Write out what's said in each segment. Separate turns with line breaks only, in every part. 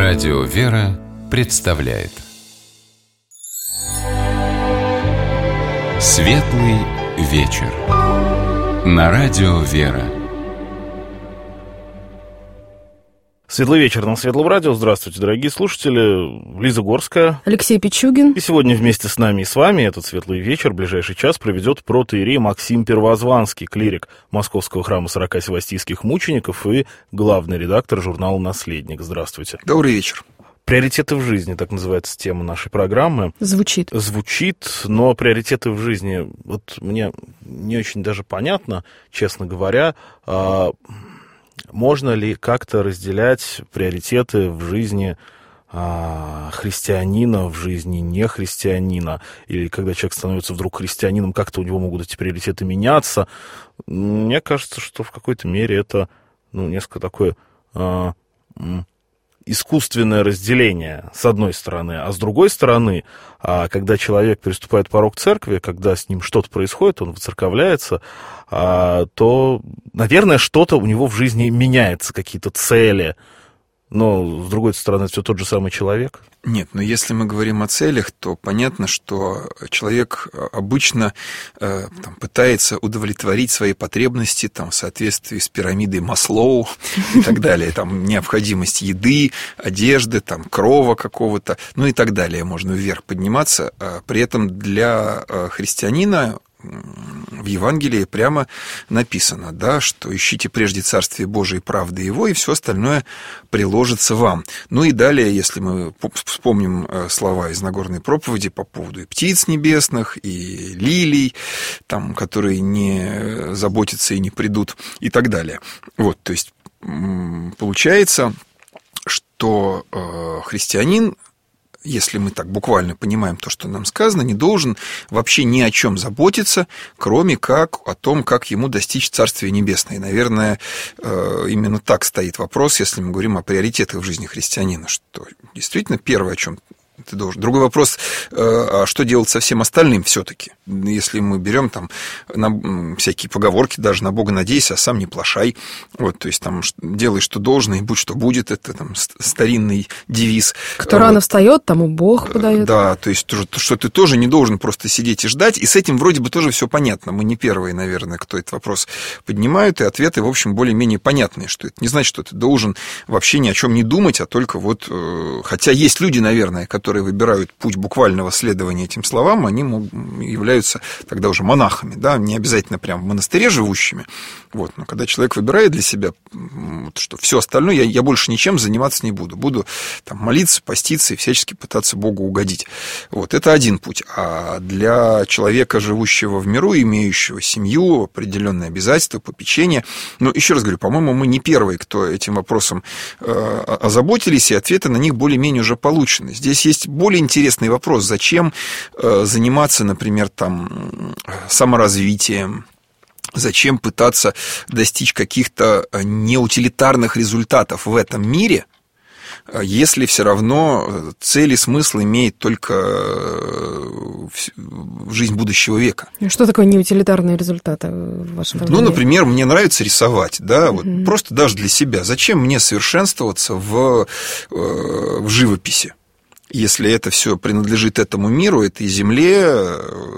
Радио «Вера» представляет Светлый вечер на Радио «Вера».
Светлый вечер на Светлом радио. Здравствуйте, дорогие слушатели. Лиза Горская.
Алексей Пичугин.
И сегодня вместе с нами и с вами этот светлый вечер, ближайший час, проведет протоиерей Максим Первозванский, клирик Московского храма 40 севастийских мучеников и главный редактор журнала «Наследник». Здравствуйте.
Добрый вечер.
Приоритеты в жизни, так называется тема нашей программы.
Звучит,
но приоритеты в жизни, вот мне не очень даже понятно, честно говоря, можно ли как-то разделять приоритеты в жизни христианина, в жизни нехристианина, или когда человек становится вдруг христианином, как-то у него могут эти приоритеты меняться. Мне кажется, что в какой-то мере это несколько такое искусственное разделение, с одной стороны, а с другой стороны, когда человек переступает порог церкви, когда с ним что-то происходит, он воцерковляется, то, наверное, что-то у него в жизни меняется, какие-то цели. Но, с другой стороны, это все тот же самый человек.
Нет, но если мы говорим о целях, то понятно, что человек обычно пытается удовлетворить свои потребности в соответствии с пирамидой Маслоу и так далее. Необходимость еды, одежды, крова какого-то, и так далее. Можно вверх подниматься. При этом для христианина в Евангелии прямо написано, что ищите прежде Царствие Божие и правды Его, и все остальное приложится вам. И далее, если мы вспомним слова из Нагорной проповеди по поводу и птиц небесных, и лилий, которые не заботятся и не придут, и так далее. То есть получается, что христианин, если мы так буквально понимаем то, что нам сказано, не должен вообще ни о чем заботиться, кроме как о том, как ему достичь Царствия Небесного. И, наверное, именно так стоит вопрос, если мы говорим о приоритетах в жизни христианина, что действительно первое, о чем ты должен. Другой вопрос, а что делать со всем остальным все-таки? Если мы берем всякие поговорки, даже на Бога надейся, а сам не плашай. То есть делай, что должно, и будь, что будет. Это старинный девиз.
Кто рано встает, тому Бог подает.
Да, то есть, что ты тоже не должен просто сидеть и ждать. И с этим вроде бы тоже все понятно. Мы не первые, наверное, кто этот вопрос поднимают, и ответы, в общем, более-менее понятные. Что это не значит, что ты должен вообще ни о чем не думать, а только хотя есть люди, наверное, которые выбирают путь буквального следования этим словам, они являются тогда уже монахами, не обязательно прям в монастыре живущими. Но когда человек выбирает для себя, что все остальное, я больше ничем заниматься не буду. Буду молиться, поститься и всячески пытаться Богу угодить. Это один путь. А для человека, живущего в миру, имеющего семью, определенные обязательства, попечения, еще раз говорю, по-моему, мы не первые, кто этим вопросом озаботились, и ответы на них более-менее уже получены. Здесь есть более интересный вопрос. Зачем заниматься, например, саморазвитием? Зачем пытаться достичь каких-то неутилитарных результатов в этом мире, если все равно цель и смысл имеет только жизнь будущего века?
Что такое неутилитарные результаты в вашем понимании?
Например, мне нравится рисовать, просто даже для себя. Зачем мне совершенствоваться в живописи? Если это все принадлежит этому миру, этой земле,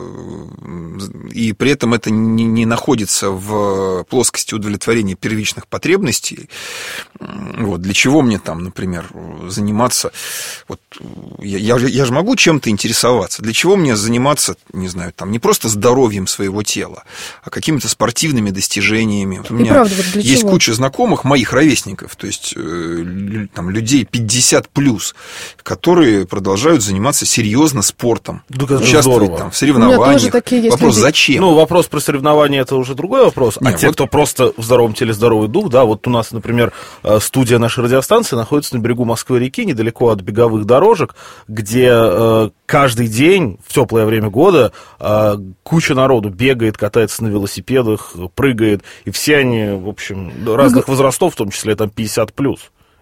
и при этом это не находится в плоскости удовлетворения первичных потребностей, для чего мне например, заниматься? Я же могу чем-то интересоваться. Для чего мне заниматься, не знаю, не просто здоровьем своего тела, а какими-то спортивными достижениями? У меня есть куча знакомых, моих ровесников, то есть людей 50+, которые продолжают заниматься серьезно спортом, участвовать в соревнованиях. Вопрос, зачем?
Вопрос про соревнования — это уже другой вопрос.
Нет,
те, кто просто в здоровом теле здоровый дух, у нас, например, студия нашей радиостанции находится на берегу Москвы-реки, недалеко от беговых дорожек, где каждый день в теплое время года куча народу бегает, катается на велосипедах, прыгает, и все они, в общем, разных возрастов, в том числе 50+.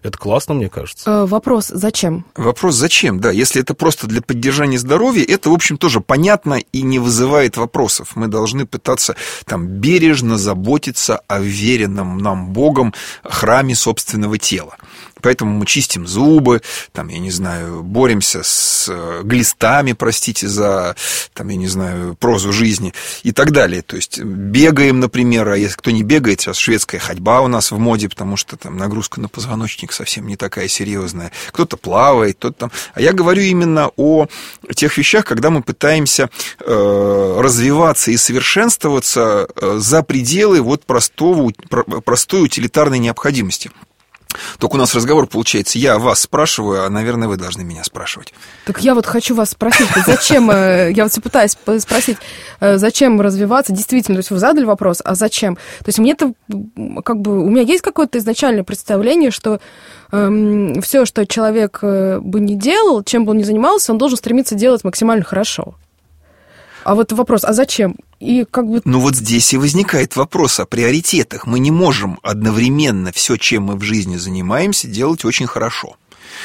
Это классно, мне кажется.
Вопрос, зачем?
Вопрос, зачем, да. Если это просто для поддержания здоровья, это, в общем, тоже понятно и не вызывает вопросов. Мы должны пытаться там бережно заботиться о веренном нам Богом храме собственного тела. Поэтому мы чистим зубы, там, я не знаю, боремся с глистами, простите за, там, я не знаю, прозу жизни и так далее. То есть бегаем, например, а если кто не бегает, сейчас шведская ходьба у нас в моде, потому что там нагрузка на позвоночник совсем не такая серьезная. Кто-то плавает, кто-то там. А я говорю именно о тех вещах, когда мы пытаемся развиваться и совершенствоваться за пределы вот простой утилитарной необходимости. Только у нас разговор получается, я вас спрашиваю, а, наверное, вы должны меня спрашивать.
Так я вот хочу вас спросить, зачем, я вот все пытаюсь спросить, зачем развиваться, действительно, то есть вы задали вопрос, а зачем? То есть мне-то, как бы, у меня есть какое-то изначальное представление, что все, что человек бы не делал, чем бы он ни занимался, он должен стремиться делать максимально хорошо. А вот вопрос, а зачем? И как бы...
Ну вот здесь и возникает вопрос о приоритетах. Мы не можем одновременно все, чем мы в жизни занимаемся, делать очень хорошо.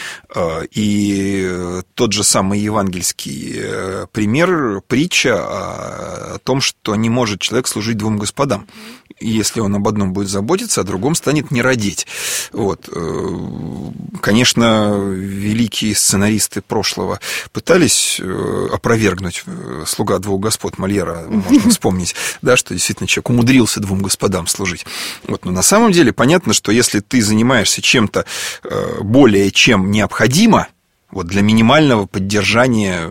И тот же самый евангельский пример, притча о том, что не может человек служить двум господам. И если он об одном будет заботиться, о другом станет не родить. Вот. Конечно, великие сценаристы прошлого пытались опровергнуть «Слуга двух господ» Мольера, можно вспомнить, да, что действительно человек умудрился двум господам служить. Вот. Но на самом деле понятно, что если ты занимаешься чем-то более чем необходимо, вот для минимального поддержания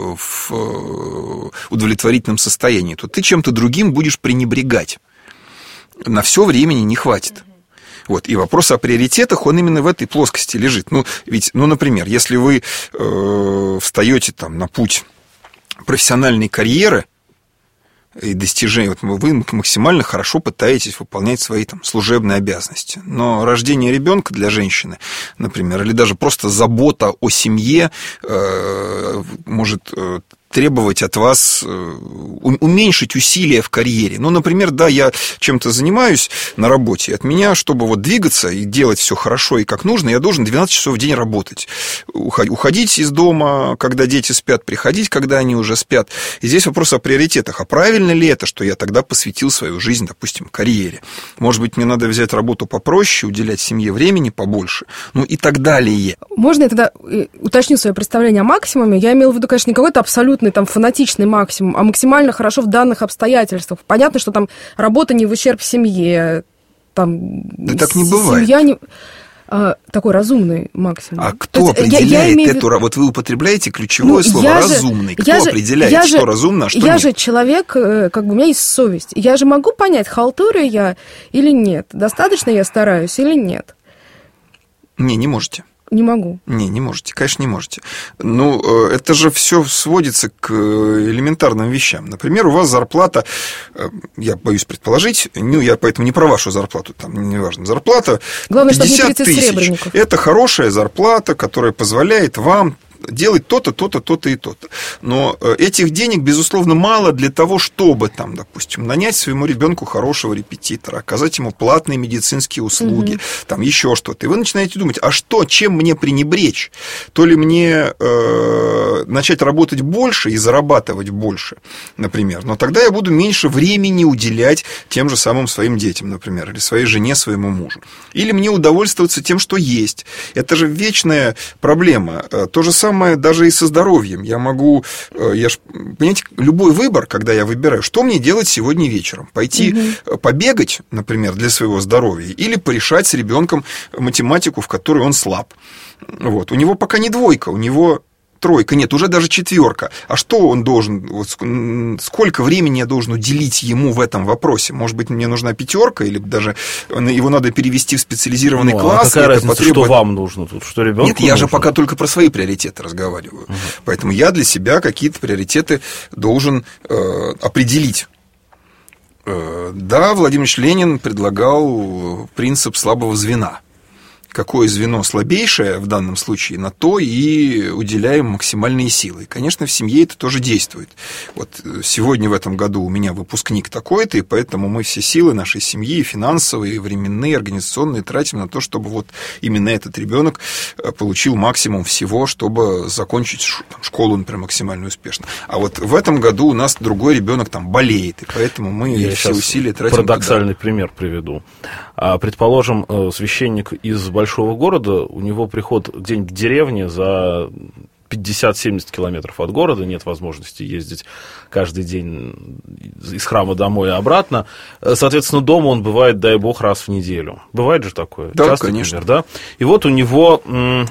в удовлетворительном состоянии, то ты чем-то другим будешь пренебрегать. На все времени не хватит. Вот. И вопрос о приоритетах, он именно в этой плоскости лежит. Ну, ведь, например, если вы встаете там на путь профессиональной карьеры и достижения, вот вы максимально хорошо пытаетесь выполнять свои там служебные обязанности. Но рождение ребенка для женщины, например, или даже просто забота о семье может требовать от вас уменьшить усилия в карьере. Ну, например, да, я чем-то занимаюсь на работе, от меня, чтобы вот двигаться и делать все хорошо и как нужно, я должен 12 часов в день работать. Уходить из дома, когда дети спят, приходить, когда они уже спят. И здесь вопрос о приоритетах. А правильно ли это, что я тогда посвятил свою жизнь, допустим, карьере? Может быть, мне надо взять работу попроще, уделять семье времени побольше, ну и так далее.
Можно я тогда уточню свое представление о максимуме? Я имела в виду, конечно, не какой-то абсолютный там фанатичный максимум, а максимально хорошо в данных обстоятельствах. Понятно, что там работа не в ущерб семье, там...
Да так не бывает.
Семья не... такой разумный максимум.
А кто определяет эту... Вот вы употребляете ключевое слово «разумный». Кто определяет, что разумно, а что нет?
Я же человек, как бы у меня есть совесть. Я же могу понять, халтурю я или нет. Достаточно я стараюсь или нет?
Не можете.
Не могу.
Не можете, конечно, не можете. Ну, это же все сводится к элементарным вещам. Например, у вас зарплата, я боюсь предположить, я поэтому не про вашу зарплату, там, неважно, зарплата 50 тысяч. Это хорошая зарплата, которая позволяет вам делать то-то, то-то, то-то и то-то. Но этих денег, безусловно, мало для того, чтобы, там, допустим, нанять своему ребенку хорошего репетитора, оказать ему платные медицинские услуги, там еще что-то. И вы начинаете думать, а что, чем мне пренебречь? То ли мне начать работать больше и зарабатывать больше, например, но тогда я буду меньше времени уделять тем же самым своим детям, например, или своей жене, своему мужу. Или мне удовольствоваться тем, что есть. Это же вечная проблема. То же самое даже и со здоровьем. Я могу, понимаете, любой выбор, когда я выбираю, что мне делать сегодня вечером. Пойти побегать, например, для своего здоровья, или порешать с ребенком математику, в которой он слаб. Вот. У него пока не двойка, у него тройка, нет, уже даже четверка. А что он должен, вот сколько времени я должен уделить ему в этом вопросе? Может быть, мне нужна пятерка, или даже его надо перевести в специализированный класс.
А какая разница, что вам нужно тут, что ребенку
Нет, я же пока только про свои приоритеты разговариваю. Поэтому я для себя какие-то приоритеты должен определить. Да, Владимир Ильич Ленин предлагал принцип слабого звена, какое звено слабейшее в данном случае, на то и уделяем максимальные силы. И, конечно, в семье это тоже действует. Вот сегодня в этом году у меня выпускник такой-то, и поэтому мы все силы нашей семьи, финансовые, временные, организационные, тратим на то, чтобы вот именно этот ребенок получил максимум всего, чтобы закончить школу, например, максимально успешно. А вот в этом году у нас другой ребенок там болеет, и поэтому мы все усилия тратим.
Парадоксальный пример приведу. Предположим, священник из большого города, у него приход где-нибудь в деревне за 50-70 километров от города, нет возможности ездить каждый день из храма домой и обратно. Соответственно, дома он бывает, дай бог, раз в неделю. Бывает же такое?
Да,
часто,
конечно.
Например, да? И вот у него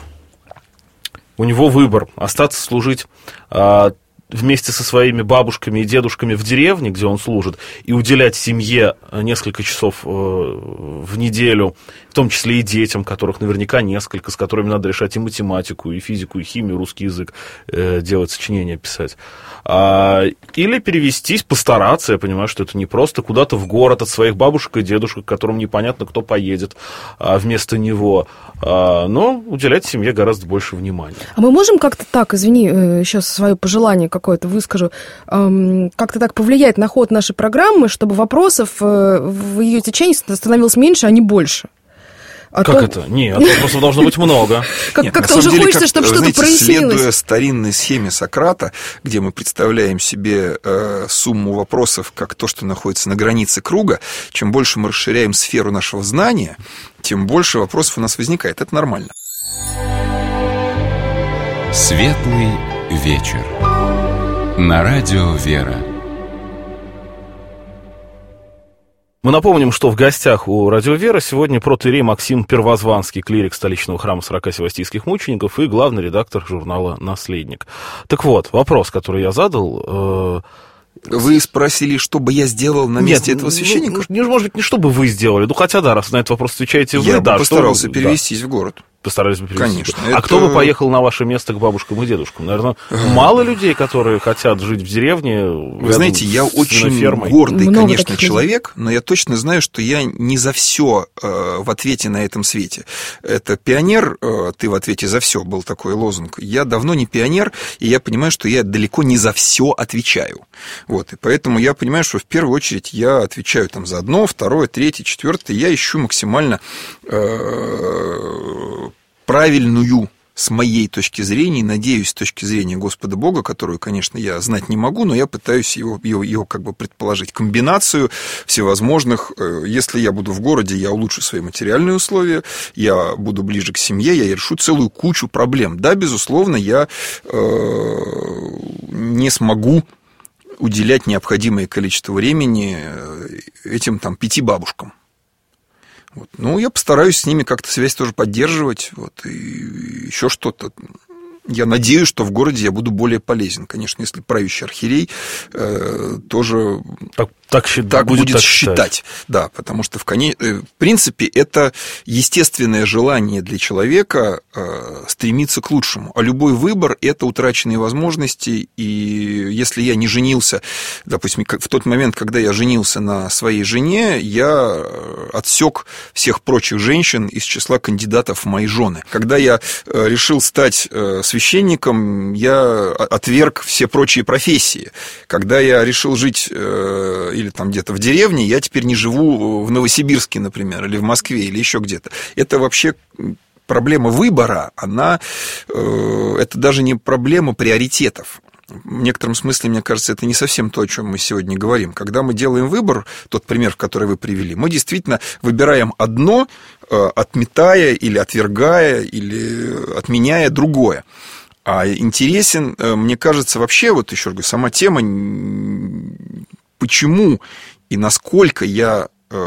выбор остаться служить вместе со своими бабушками и дедушками в деревне, где он служит, и уделять семье несколько часов в неделю, в том числе и детям, которых наверняка несколько, с которыми надо решать и математику, и физику, и химию, русский язык, делать сочинения, писать. Или перевестись, постараться, я понимаю, что это не просто, куда-то в город от своих бабушек и дедушек, к которым непонятно, кто поедет вместо него, но уделять семье гораздо больше внимания.
А мы можем как-то так, извини, еще свое пожелание какое-то выскажу, как-то так повлиять на ход нашей программы, чтобы вопросов в ее течении становилось меньше, а не больше?
Как это? Нет, вопросов должно быть много.
Как-то уже хочется, чтобы что-то прояснилось.
Следуя старинной схеме Сократа, где мы представляем себе сумму вопросов как то, что находится на границе круга, чем больше мы расширяем сферу нашего знания, тем больше вопросов у нас возникает. Это нормально.
Светлый вечер. На радио «Вера».
Мы напомним, что в гостях у «Радио Вера» сегодня протоиерей Максим Первозванский, клирик столичного храма 40 севастийских мучеников и главный редактор журнала «Наследник». Так вот, вопрос, который я задал...
Вы спросили, что бы я сделал на месте этого священника?
Может быть, не что бы вы сделали, хотя да, раз на этот вопрос отвечаете вы,
я бы постарался перевестись в город.
Постарались бы перевести.
Конечно.
А кто бы поехал на ваше место к бабушкам и дедушкам? Наверное, мало людей, которые хотят жить в деревне.
Вы знаете, я очень гордый, конечно, человек, но я точно знаю, что я не за все в ответе на этом свете. Это пионер, ты в ответе за все, был такой лозунг. Я давно не пионер, и я понимаю, что я далеко не за все отвечаю. Вот, и поэтому я понимаю, что в первую очередь я отвечаю там за одно, второе, третье, четвертое. Я ищу максимально правильную, с моей точки зрения, надеюсь, с точки зрения Господа Бога, которую, конечно, я знать не могу, но я пытаюсь его как бы предположить, комбинацию всевозможных. Если я буду в городе, я улучшу свои материальные условия, я буду ближе к семье, я решу целую кучу проблем. Да, безусловно, я не смогу уделять необходимое количество времени этим там 5 бабушкам. Вот. Ну, я постараюсь с ними как-то связь тоже поддерживать, вот, и еще что-то. Я надеюсь, что в городе я буду более полезен. Конечно, если правящий архиерей тоже так будет считать. Да, потому что в принципе это естественное желание для человека стремиться к лучшему. А любой выбор – это утраченные возможности. И если я не женился, допустим, в тот момент, когда я женился на своей жене, я отсек всех прочих женщин из числа кандидатов в мои жены. Когда я решил стать священником, я отверг все прочие профессии. Когда я решил жить или там где-то в деревне, я теперь не живу в Новосибирске, например, или в Москве, или еще где-то. Это вообще проблема выбора, это даже не проблема приоритетов. В некотором смысле, мне кажется, это не совсем то, о чем мы сегодня говорим. Когда мы делаем выбор, тот пример, который вы привели, мы действительно выбираем одно, отметая или отвергая, или отменяя другое. А интересен, мне кажется, вообще, вот еще говорю, сама тема, почему и насколько я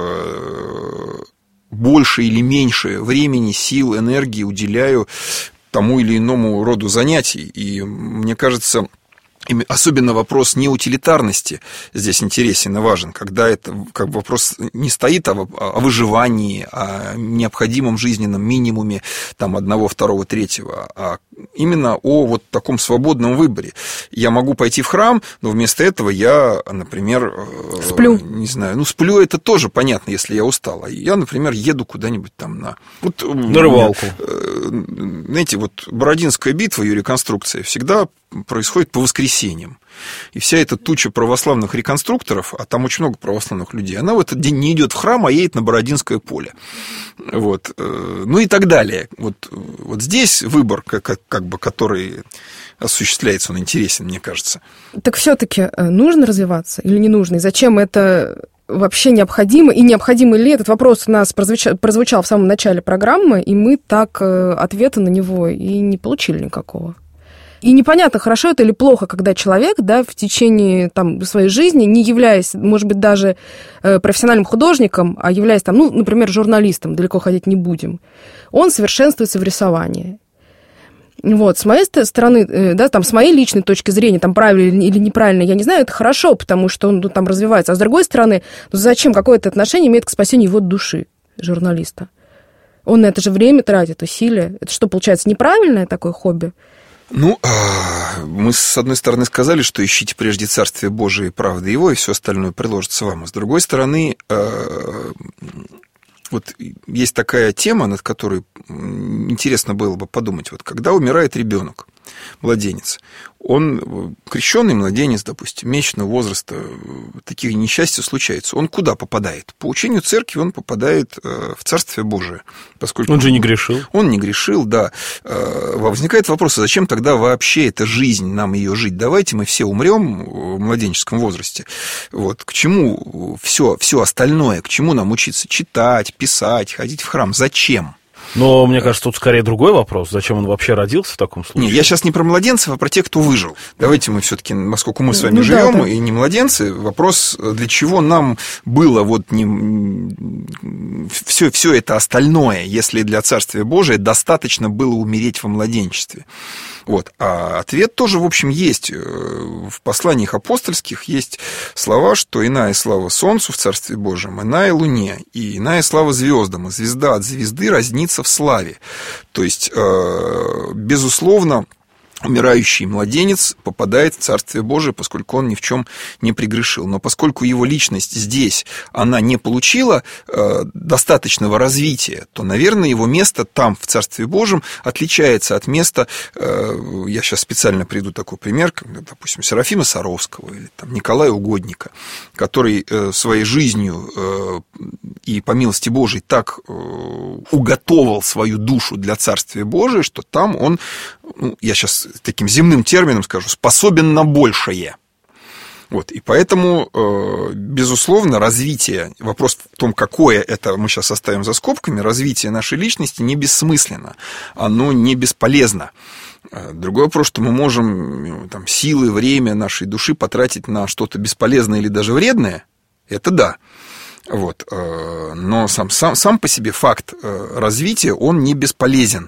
больше или меньше времени, сил, энергии уделяю тому или иному роду занятий. И мне кажется, особенно вопрос неутилитарности здесь интересен и важен, когда это как бы вопрос не стоит о выживании, о необходимом жизненном минимуме там, 1, 2, 3, а именно о вот таком свободном выборе. Я могу пойти в храм, но вместо этого я, например,
сплю.
Не знаю, сплю это тоже понятно, если я устал. А я, например, еду куда-нибудь там на
рыбалку.
Знаете, вот Бородинская битва, ее реконструкция всегда происходит по воскресеньям. И вся эта туча православных реконструкторов, а там очень много православных людей, она в этот день не идет в храм, а едет на Бородинское поле. Вот. Ну и так далее. Вот здесь выбор, как бы, который осуществляется, он интересен, мне кажется. Так
все-таки нужно развиваться или не нужно? И зачем это вообще необходимо? И необходимо ли этот вопрос у нас прозвучал в самом начале программы, и мы так ответа на него и не получили никакого. И непонятно, хорошо это или плохо, когда человек, да, в течение своей жизни, не являясь, может быть, даже профессиональным художником, а являясь, например, журналистом, далеко ходить не будем, он совершенствуется в рисовании. Вот, с моей стороны, да, с моей личной точки зрения, правильно или неправильно, я не знаю, это хорошо, потому что он там развивается. А с другой стороны, зачем какое-то отношение имеет к спасению его души, журналиста? Он на это же время тратит, усилия. Это что, получается, неправильное такое хобби?
Мы, с одной стороны, сказали, что ищите прежде Царствие Божие и правды Его, и все остальное приложится вам. А с другой стороны, вот есть такая тема, над которой интересно было бы подумать. Вот когда умирает ребенок, младенец, он, крещенный младенец, допустим, месячного возраста, такие несчастья случаются. Он куда попадает? По учению церкви он попадает в Царствие Божие. Поскольку
он же не грешил.
Он не грешил, да. Возникает вопрос, а зачем тогда вообще эта жизнь, нам ее жить? Давайте мы все умрем в младенческом возрасте. Вот. К чему все остальное? К чему нам учиться? Читать, писать, ходить в храм? Зачем?
Но, мне кажется, тут скорее другой вопрос. Зачем он вообще родился в таком случае?
Нет, я сейчас не про младенцев, а про тех, кто выжил. Давайте мы все-таки, поскольку мы с вами живем, и не младенцы, вопрос, для чего нам было все это остальное, если для Царствия Божия достаточно было умереть во младенчестве. Вот. А ответ тоже, в общем, есть. В посланиях апостольских есть слова, что иная слава солнцу в Царстве Божьем, иная луне, и иная слава звездам, и звезда от звезды разнится в славе. То есть, безусловно, умирающий младенец попадает в Царствие Божие, поскольку он ни в чем не прегрешил. Но поскольку его личность здесь, она не получила достаточного развития, то, наверное, его место там, в Царстве Божьем, отличается от места, я сейчас специально приведу такой пример, как, допустим, Серафима Саровского или Николая Угодника, который своей жизнью и по милости Божией так уготовал свою душу для Царствия Божия, что там он, я сейчас таким земным термином скажу, способен на большее. Вот, и поэтому, безусловно, развитие, вопрос в том, какое это, мы сейчас оставим за скобками, развитие нашей личности не бессмысленно, оно не бесполезно. Другой вопрос, что мы можем силы, время нашей души потратить на что-то бесполезное или даже вредное, это да. Вот, но сам по себе факт развития, он не бесполезен.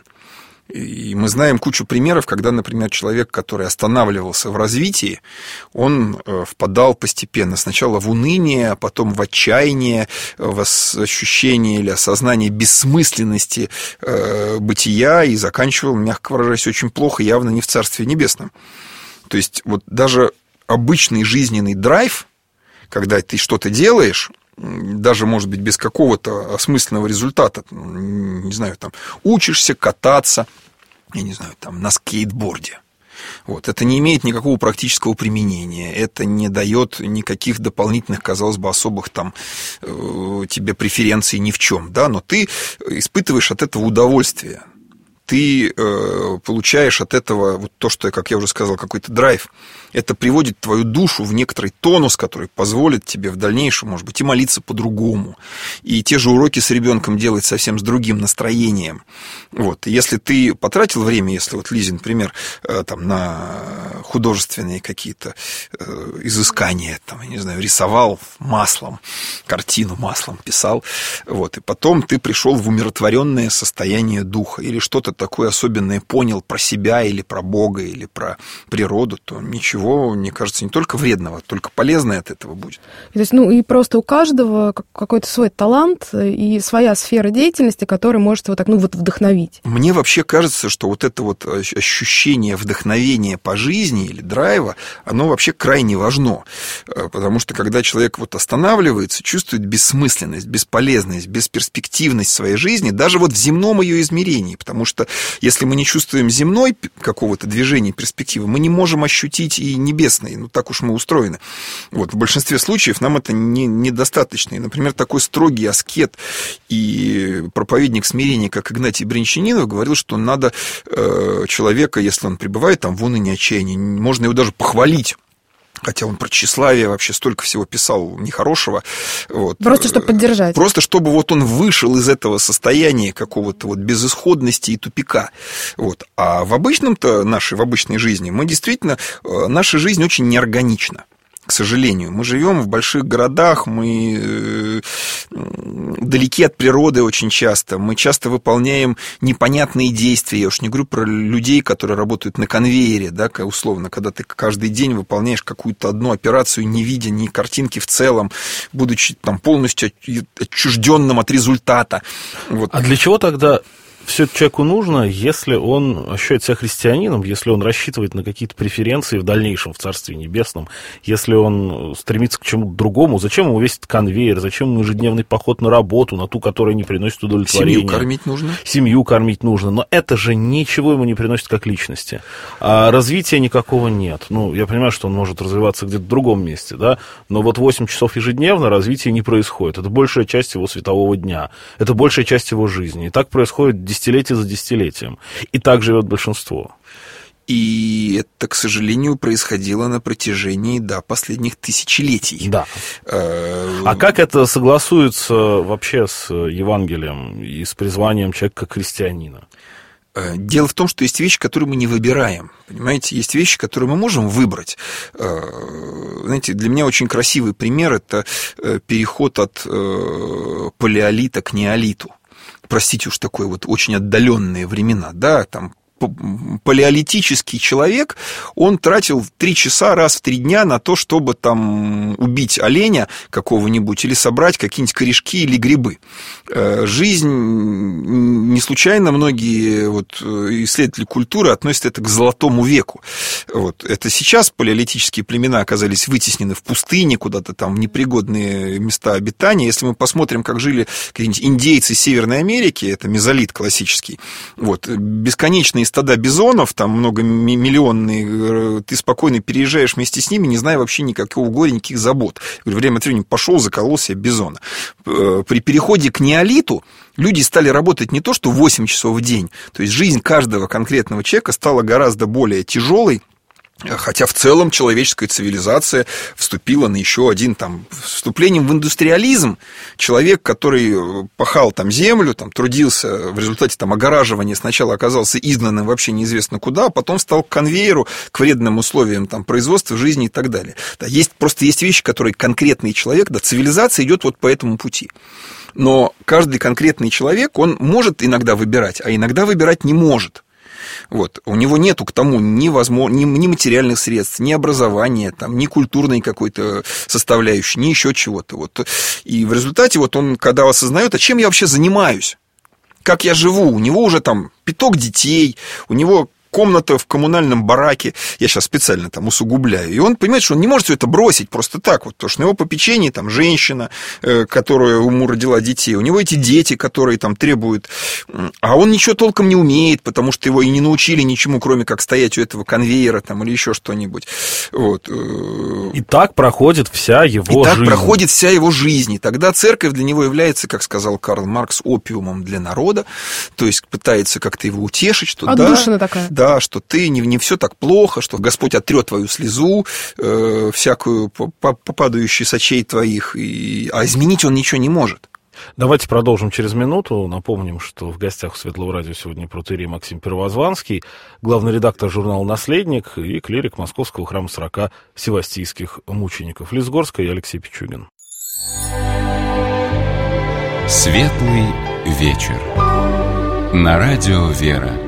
И мы знаем кучу примеров, когда, например, человек, который останавливался в развитии, он впадал постепенно сначала в уныние, а потом в отчаяние, в ощущение или осознание бессмысленности бытия и заканчивал, мягко выражаясь, очень плохо, явно не в Царстве Небесном. То есть вот даже обычный жизненный драйв, когда ты что-то делаешь, даже, может быть, без какого-то осмысленного результата, не знаю, учишься кататься, я не знаю, на скейтборде. Вот. Это не имеет никакого практического применения, это не дает никаких дополнительных, казалось бы, особых тебе преференций ни в чем, да, но ты испытываешь от этого удовольствие. Ты получаешь от этого вот то, что, как я уже сказал, какой-то драйв. Это приводит твою душу в некоторый тонус, который позволит тебе в дальнейшем, может быть, и молиться по-другому. И те же уроки с ребенком делать совсем с другим настроением. Вот. Если ты потратил время, если вот Лизин пример, на художественные какие-то изыскания, я не знаю, рисовал маслом, картину маслом писал, вот, и потом ты пришел в умиротворенное состояние духа или что-то такое особенное понял про себя или про Бога, или про природу, то ничего, мне кажется, не только вредного, только полезное от этого будет.
То есть, и просто у каждого какой-то свой талант и своя сфера деятельности, которая может его так, вдохновить.
Мне вообще кажется, что вот это вот ощущение вдохновения по жизни или драйва, оно вообще крайне важно. Потому что когда человек вот останавливается, чувствует бессмысленность, бесполезность, бесперспективность своей жизни, даже вот в земном ее измерении. Потому что если мы не чувствуем земной какого-то движения, перспективы, мы не можем ощутить и небесной. Так уж мы устроены. Вот, в большинстве случаев нам это недостаточно. И, например, такой строгий аскет и проповедник смирения, как Игнатий Брянчанинов, говорил, что надо человека, если он пребывает там в унынии, отчаянии, можно его даже похвалить. Хотя он про тщеславие вообще столько всего писал нехорошего. Вот.
Просто чтобы поддержать.
Просто чтобы вот он вышел из этого состояния какого-то вот безысходности и тупика. Вот. А в обычной жизни мы действительно, наша жизнь очень неорганична. К сожалению, мы живем в больших городах, мы далеки от природы очень часто, мы часто выполняем непонятные действия. Я уж не говорю про людей, которые работают на конвейере, да, условно, когда ты каждый день выполняешь какую-то одну операцию, не видя ни картинки в целом, будучи там полностью отчужденным от результата. Вот.
А для чего тогда все это человеку нужно, если он ощущает себя христианином, если он рассчитывает на какие-то преференции в дальнейшем в Царстве Небесном, если он стремится к чему-то другому? Зачем ему весь этот конвейер? Зачем ему ежедневный поход на работу, на ту, которая не приносит удовлетворения?
Семью кормить нужно.
Семью кормить нужно. Но это же ничего ему не приносит как личности. А развития никакого нет. Я понимаю, что он может развиваться где-то в другом месте, да? Но вот 8 часов ежедневно развития не происходит. Это большая часть его светового дня. Это большая часть его жизни. И так происходит десятилетие за десятилетием. И так живет большинство.
И это, к сожалению, происходило на протяжении, последних тысячелетий.
Да. А как это согласуется вообще с Евангелием и с призванием человека как христианина?
Дело в том, что есть вещи, которые мы не выбираем. Понимаете, есть вещи, которые мы можем выбрать. Знаете, для меня очень красивый пример – это переход от палеолита к неолиту. Простите уж, такое вот очень отдаленные времена, да, там палеолитический человек, он тратил 3 часа раз в 3 дня на то, чтобы там убить оленя какого-нибудь или собрать какие-нибудь корешки или грибы. Жизнь, не случайно многие исследователи культуры относят это к золотому веку. Это сейчас палеолитические племена оказались вытеснены в пустыне, куда-то там в непригодные места обитания. Если мы посмотрим, как жили какие-нибудь индейцы Северной Америки, это мезолит классический, бесконечные стада бизонов, там многомиллионные, ты спокойно переезжаешь вместе с ними, не зная вообще никакого горя, никаких забот. Время от времени пошел, заколол себе бизона. При переходе к неолиту люди стали работать не то, что 8 часов в день, то есть жизнь каждого конкретного человека стала гораздо более тяжелой. Хотя в целом человеческая цивилизация вступила на еще один вступлением в индустриализм. Человек, который пахал землю, трудился, в результате огораживания сначала оказался изгнанным вообще неизвестно куда, а потом стал к конвейеру, к вредным условиям производства, жизни и так далее. Да, есть вещи, которые конкретный человек, цивилизация идет по этому пути. Но каждый конкретный человек, он может иногда выбирать, а иногда выбирать не может. У него нету к тому ни материальных средств, ни образования, ни культурной какой-то составляющей, ни еще чего-то. И в результате он, когда осознает, а чем я вообще занимаюсь, как я живу, у него уже 5 детей, у него комната в коммунальном бараке, я сейчас специально усугубляю, и он понимает, что он не может все это бросить просто так, потому что на его попечении женщина, которая ему родила детей, у него эти дети, которые требуют, а он ничего толком не умеет, потому что его и не научили ничему, кроме как стоять у этого конвейера или еще что-нибудь.
И так проходит вся его жизнь.
И так проходит вся его жизнь, и тогда церковь для него является, как сказал Карл Маркс, опиумом для народа, то есть пытается как-то его утешить, что
отдушина такая.
Да, что ты не все так плохо, что Господь оттрет твою слезу, всякую попадающую с очей твоих, а изменить он ничего не может.
Давайте продолжим через минуту. Напомним, что в гостях у Светлого радио сегодня протоиерей Максим Первозванский, главный редактор журнала «Наследник» и клирик Московского храма 40 севастийских мучеников. Лиза Горская и Алексей Пичугин.
Светлый вечер. На радио «Вера».